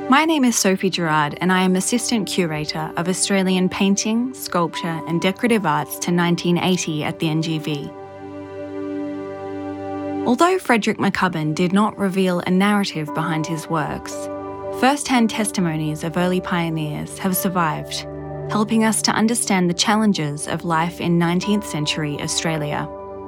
My name is Sophie Gerard and I am Assistant Curator of Australian Painting, Sculpture and Decorative Arts to 1980 at the NGV. Although Frederick McCubbin did not reveal a narrative behind his works, first-hand testimonies of early pioneers have survived, helping us to understand the challenges of life in 19th century Australia.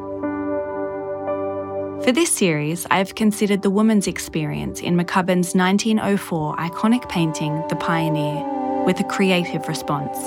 For this series, I have considered the woman's experience in McCubbin's 1904 iconic painting, The Pioneer, with a creative response.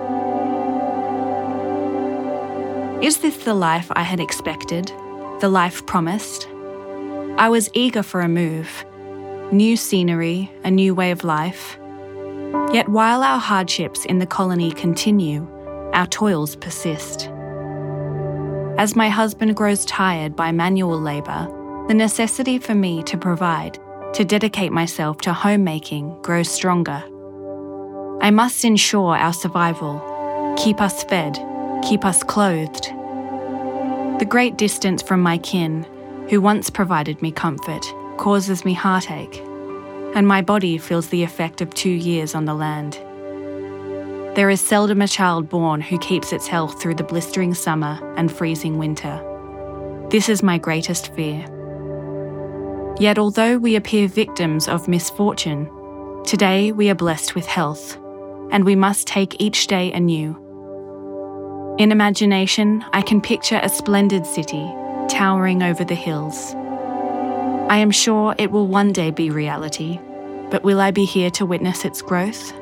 Is this the life I had expected? The life promised? I was eager for a move, new scenery, a new way of life. Yet while our hardships in the colony continue, our toils persist. As my husband grows tired by manual labour, the necessity for me to provide, to dedicate myself to homemaking grows stronger. I must ensure our survival, keep us fed, keep us clothed. The great distance from my kin, who once provided me comfort, causes me heartache, and my body feels the effect of 2 years on the land. There is seldom a child born who keeps its health through the blistering summer and freezing winter. This is my greatest fear. Yet although we appear victims of misfortune, today we are blessed with health, and we must take each day anew. In imagination, I can picture a splendid city towering over the hills. I am sure it will one day be reality, but will I be here to witness its growth?